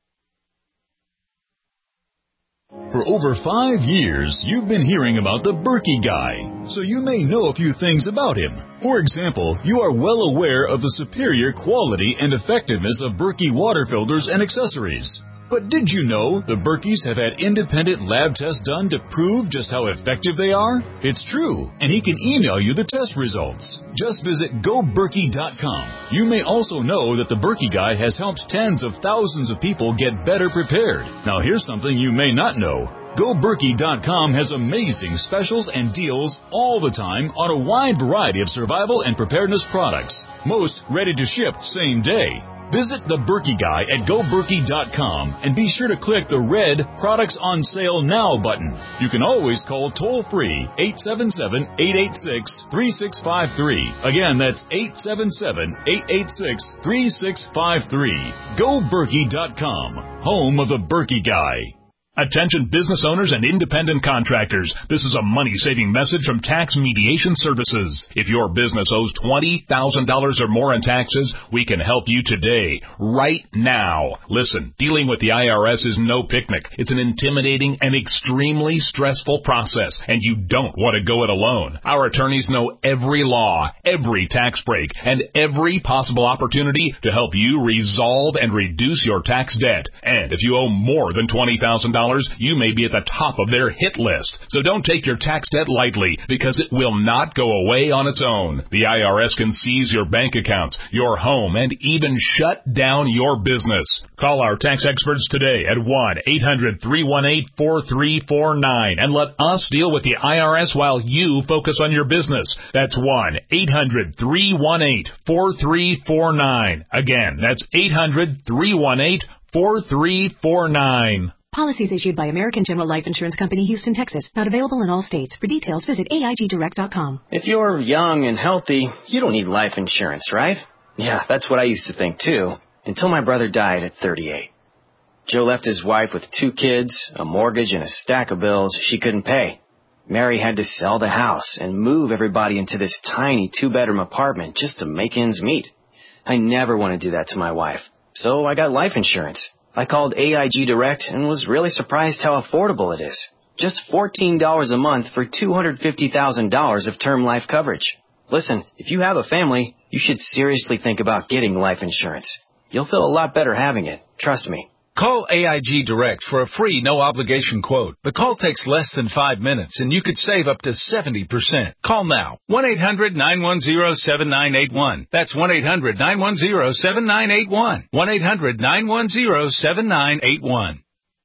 For over five years, you've been hearing about the Berkey Guy, so you may know a few things about him. For example, you are well aware of the superior quality and effectiveness of Berkey water filters and accessories. But did you know the Berkeys have had independent lab tests done to prove just how effective they are? It's true, and he can email you the test results. Just visit go berkey dot com. You may also know that the Berkey Guy has helped tens of thousands of people get better prepared. Now here's something you may not know. go berkey dot com has amazing specials and deals all the time on a wide variety of survival and preparedness products, most ready to ship same day. Visit the Berkey Guy at go berkey dot com and be sure to click the red Products on Sale Now button. You can always call toll-free eight seven seven, eight eight six, three six five three. Again, that's eight seven seven, eight eight six, three six five three. go berkey dot com, home of the Berkey Guy. Attention business owners and independent contractors. This is a money-saving message from Tax Mediation Services. If your business owes twenty thousand dollars or more in taxes, we can help you today, right now. Listen, dealing with the I R S is no picnic. It's an intimidating and extremely stressful process, and you don't want to go it alone. Our attorneys know every law, every tax break, and every possible opportunity to help you resolve and reduce your tax debt. And if you owe more than twenty thousand dollars, you may be at the top of their hit list. So don't take your tax debt lightly, because it will not go away on its own. The I R S can seize your bank accounts, your home, and even shut down your business. Call our tax experts today at one eight hundred, three one eight, four three four nine and let us deal with the I R S while you focus on your business. That's one eight hundred, three one eight, four three four nine. Again, that's eight hundred, three one eight, four three four nine. Policies issued by American General Life Insurance Company, Houston, Texas. Not available in all states. For details, visit A I G direct dot com. If you're young and healthy, you don't need life insurance, right? Yeah, that's what I used to think, too, until my brother died at thirty-eight. Joe left his wife with two kids, a mortgage, and a stack of bills she couldn't pay. Mary had to sell the house and move everybody into this tiny two-bedroom apartment just to make ends meet. I never want to do that to my wife, so I got life insurance. I called A I G Direct and was really surprised how affordable it is. Just fourteen dollars a month for two hundred fifty thousand dollars of term life coverage. Listen, if you have a family, you should seriously think about getting life insurance. You'll feel a lot better having it. Trust me. Call A I G Direct for a free, no-obligation quote. The call takes less than five minutes, and you could save up to seventy percent. Call now. one eight hundred, nine one zero, seven nine eight one. That's one eight hundred, nine one zero, seven nine eight one. one eight hundred, nine one zero, seven nine eight one.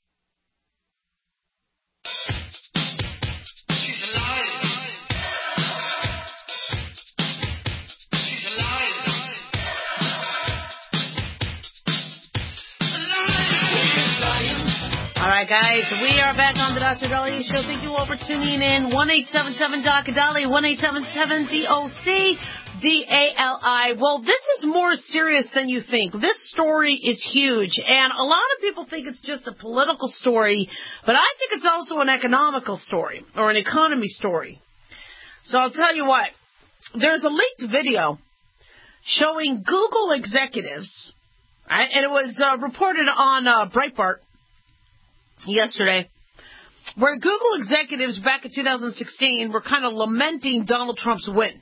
All right, guys, we are back on the Doctor Dahlia Show. Thank you all for tuning in. one eight seven seven D O C Dali, one eight seven seven D O C D A L I. Well, this is more serious than you think. This story is huge, and a lot of people think it's just a political story, but I think it's also an economical story or an economy story. So I'll tell you what. There's a leaked video showing Google executives, right, and it was uh, reported on uh, Breitbart yesterday, where Google executives back in two thousand sixteen were kind of lamenting Donald Trump's win.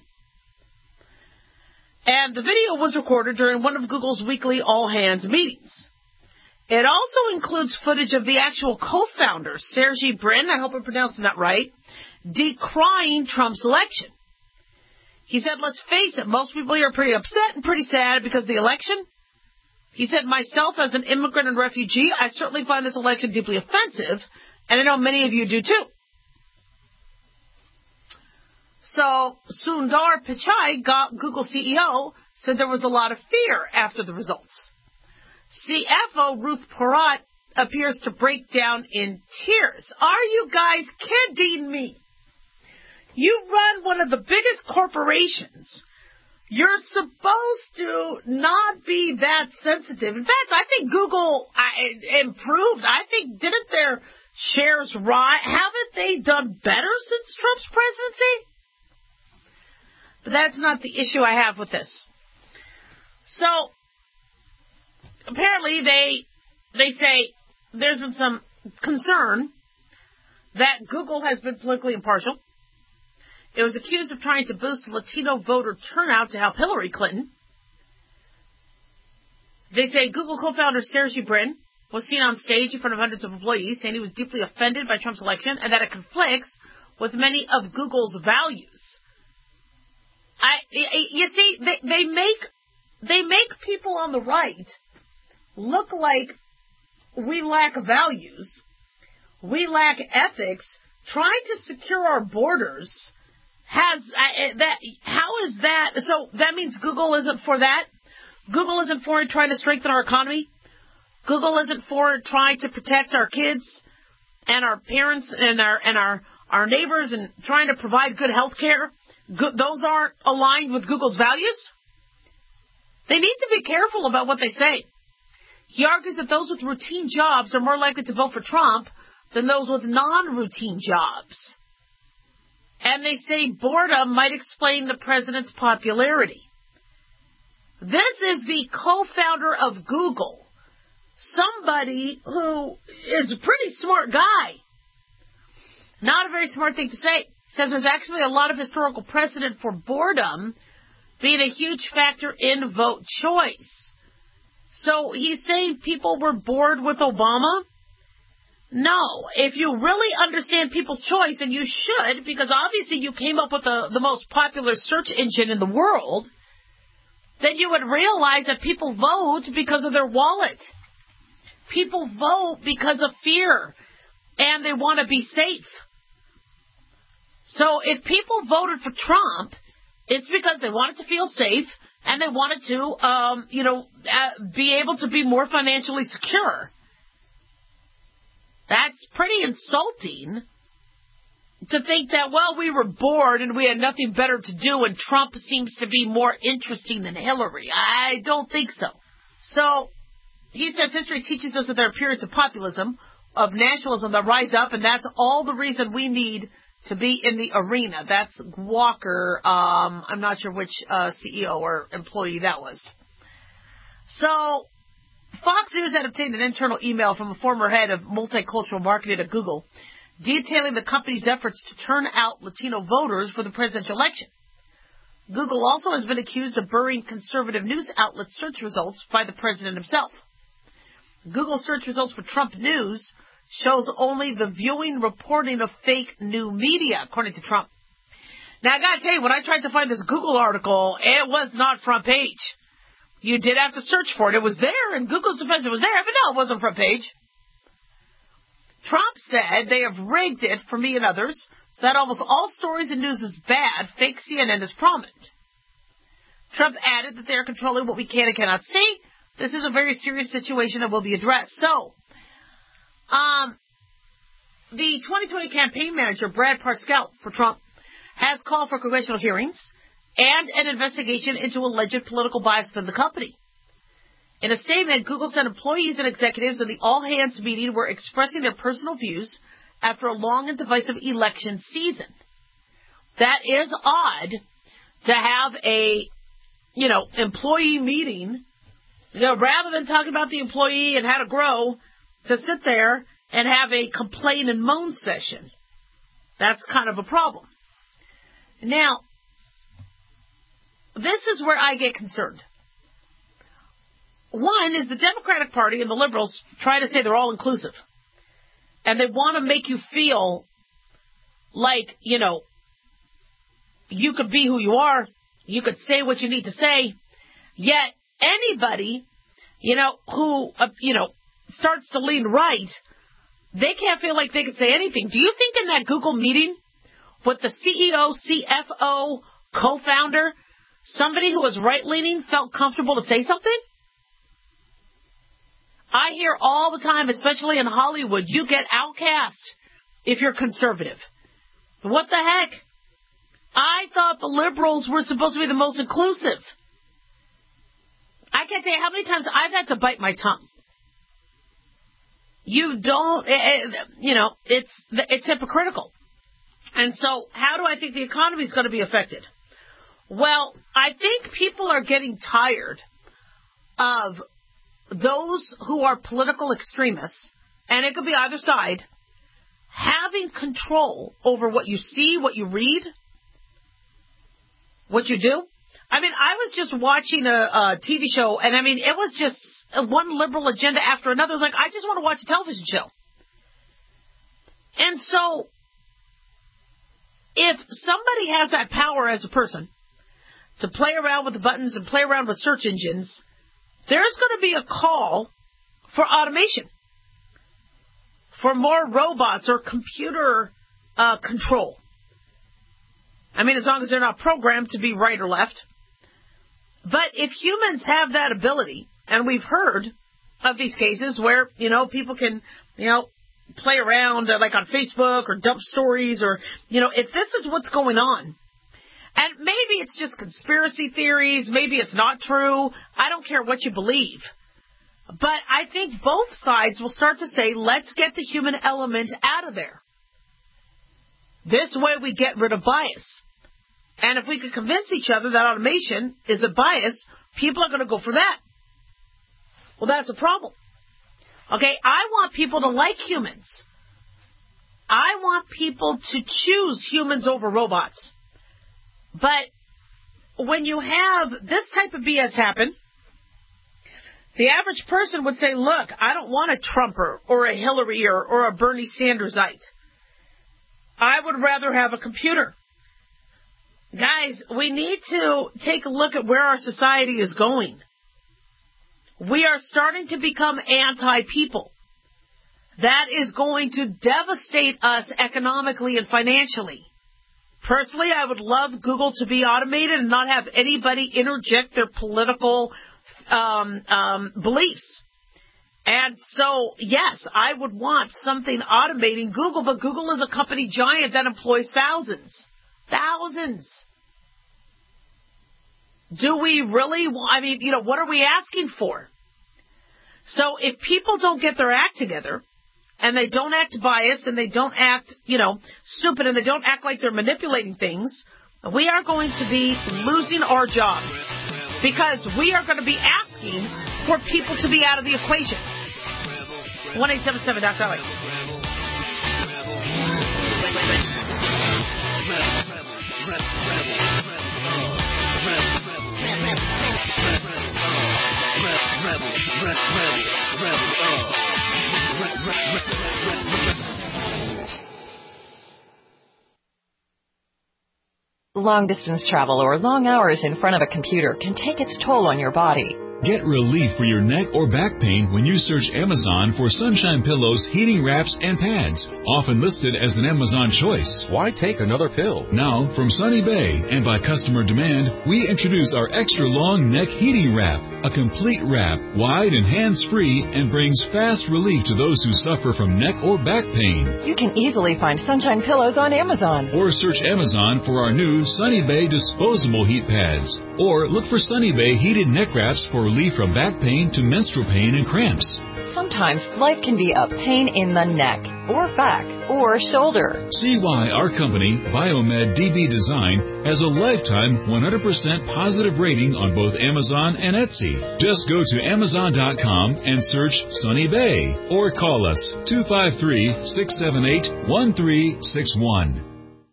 And the video was recorded during one of Google's weekly all-hands meetings. It also includes footage of the actual co-founder, Sergey Brin, I hope I'm pronouncing that right, decrying Trump's election. He said, let's face it, most people here are pretty upset and pretty sad because of the election. He said, myself as an immigrant and refugee, I certainly find this election deeply offensive, and I know many of you do too. So Sundar Pichai, Google C E O, said there was a lot of fear after the results. C F O Ruth Porat appears to break down in tears. Are you guys kidding me? You run one of the biggest corporations. You're supposed to not be that sensitive. In fact, I think Google I, improved. I think, didn't their shares rise? Haven't they done better since Trump's presidency? But that's not the issue I have with this. So, apparently they they say there's been some concern that Google has been politically impartial. It was accused of trying to boost Latino voter turnout to help Hillary Clinton. They say Google co-founder Sergey Brin was seen on stage in front of hundreds of employees saying he was deeply offended by Trump's election and that it conflicts with many of Google's values. I, you see, they, they make they make people on the right look like we lack values, we lack ethics. Trying to secure our borders has uh, that. How is that? So that means Google isn't for that. Google isn't for trying to strengthen our economy. Google isn't for trying to protect our kids and our parents and our and our our neighbors and trying to provide good health care. Go- those aren't aligned with Google's values. They need to be careful about what they say. He argues that those with routine jobs are more likely to vote for Trump than those with non-routine jobs. And they say boredom might explain the president's popularity. This is the co-founder of Google, somebody who is a pretty smart guy. Not a very smart thing to say. Says there's actually a lot of historical precedent for boredom being a huge factor in vote choice. So he's saying people were bored with Obama? No. If you really understand people's choice, and you should, because obviously you came up with the, the most popular search engine in the world, then you would realize that people vote because of their wallet. People vote because of fear, and they want to be safe. So if people voted for Trump, it's because they wanted to feel safe and they wanted to, um, you know, uh, be able to be more financially secure. That's pretty insulting to think that, well, we were bored and we had nothing better to do and Trump seems to be more interesting than Hillary. I don't think so. So he says history teaches us that there are periods of populism, of nationalism that rise up, and that's all the reason we need to be in the arena. That's Walker. Um, I'm not sure which uh, C E O or employee that was. So Fox News had obtained an internal email from a former head of multicultural marketing at Google detailing the company's efforts to turn out Latino voters for the presidential election. Google also has been accused of burying conservative news outlet search results by the president himself. Google search results for Trump News shows only the viewing reporting of fake new media, according to Trump. Now, I gotta tell you, when I tried to find this Google article, it was not front page. You did have to search for it. It was there, in Google's defense, it was there, but no, it wasn't front page. Trump said they have rigged it for me and others, so that almost all stories and news is bad, fake C N N is prominent. Trump added that they are controlling what we can and cannot see. This is a very serious situation that will be addressed. So, Um, the twenty twenty campaign manager, Brad Parscale, for Trump, has called for congressional hearings and an investigation into alleged political bias within the company. In a statement, Google said employees and executives in the all-hands meeting were expressing their personal views after a long and divisive election season. That is odd to have a, you know, employee meeting, you know, rather than talking about the employee and how to grow, to sit there and have a complain and moan session. That's kind of a problem. Now, this is where I get concerned. one is the Democratic Party and the liberals try to say they're all inclusive. And they want to make you feel like, you know, you could be who you are. You could say what you need to say. Yet anybody, you know, who, uh, you know, starts to lean right, they can't feel like they can say anything. Do you think in that Google meeting with the C E O, C F O, co-founder, somebody who was right-leaning felt comfortable to say something? I hear all the time, especially in Hollywood, you get outcast if you're conservative. What the heck? I thought the liberals were supposed to be the most inclusive. I can't tell you how many times I've had to bite my tongue. You don't, you know, it's it's hypocritical. And so how do I think the economy is going to be affected? Well, I think people are getting tired of those who are political extremists, and it could be either side, having control over what you see, what you read, what you do. I mean, I was just watching a, a T V show, and I mean, it was just one liberal agenda after another. It was like, I just want to watch a television show. And so, if somebody has that power as a person to play around with the buttons and play around with search engines, there's going to be a call for automation, for more robots or computer uh, control. I mean, as long as they're not programmed to be right or left. But if humans have that ability, and we've heard of these cases where, you know, people can, you know, play around uh, like on Facebook or dump stories or, you know, if this is what's going on, and maybe it's just conspiracy theories, maybe it's not true, I don't care what you believe. But I think both sides will start to say, let's get the human element out of there. This way we get rid of bias. And if we could convince each other that automation is a bias, people are going to go for that. Well, that's a problem. Okay, I want people to like humans. I want people to choose humans over robots. But when you have this type of B S happen, the average person would say, look, I don't want a Trumper or a Hillary or, or a Bernie Sandersite. I would rather have a computer. Guys, we need to take a look at where our society is going. We are starting to become anti-people. That is going to devastate us economically and financially. Personally, I would love Google to be automated and not have anybody interject their political um, um, beliefs. And so, yes, I would want something automating Google, but Google is a company giant that employs thousands. Thousands. Do we really want, I mean, you know, what are we asking for? So if people don't get their act together, and they don't act biased, and they don't act, you know, stupid, and they don't act like they're manipulating things, we are going to be losing our jobs. Because we are going to be asking for people to be out of the equation. one eight seven seven Doctor Ellie. Long-distance travel or long hours in front of a computer can take its toll on your body. Get relief for your neck or back pain when you search Amazon for Sunshine Pillows, heating wraps, and pads, often listed as an Amazon choice. Why take another pill? Now, from Sunny Bay and by customer demand, we introduce our extra long neck heating wrap, a complete wrap, wide and hands-free, and brings fast relief to those who suffer from neck or back pain. You can easily find Sunshine Pillows on Amazon. Or search Amazon for our new Sunny Bay disposable heat pads. Or look for Sunny Bay heated neck wraps for relief from back pain to menstrual pain and cramps. Sometimes life can be a pain in the neck, or back, or shoulder. See why our company, Biomed D B Design, has a lifetime one hundred percent positive rating on both Amazon and Etsy. Just go to Amazon dot com and search Sunny Bay, or call us two five three, six seven eight, one three six one.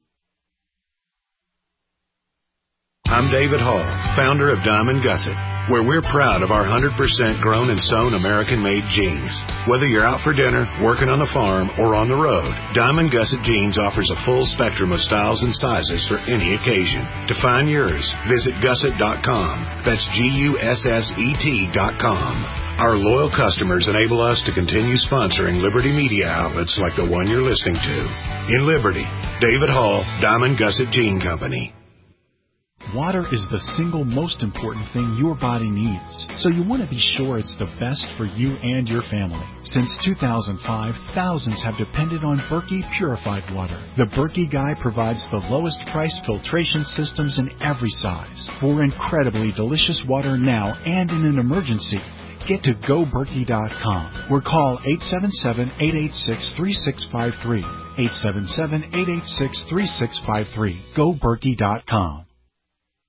I'm David Hall, founder of Diamond Gusset. where we're proud of our one hundred percent grown and sewn American-made jeans. Whether you're out for dinner, working on the farm, or on the road, Diamond Gusset Jeans offers a full spectrum of styles and sizes for any occasion. To find yours, visit gusset dot com. That's G U S S E T dot com. Our loyal customers enable us to continue sponsoring Liberty media outlets like the one you're listening to. In Liberty, David Hall, Diamond Gusset Jean Company. Water is the single most important thing your body needs, so you want to be sure it's the best for you and your family. Since two thousand five, thousands have depended on Berkey purified water. The Berkey Guy provides the lowest price filtration systems in every size for incredibly delicious water now and in an emergency. Get to go berkey dot com or call eight seven seven, eight eight six, three six five three. eight seven seven, eight eight six, three six five three. go berkey dot com.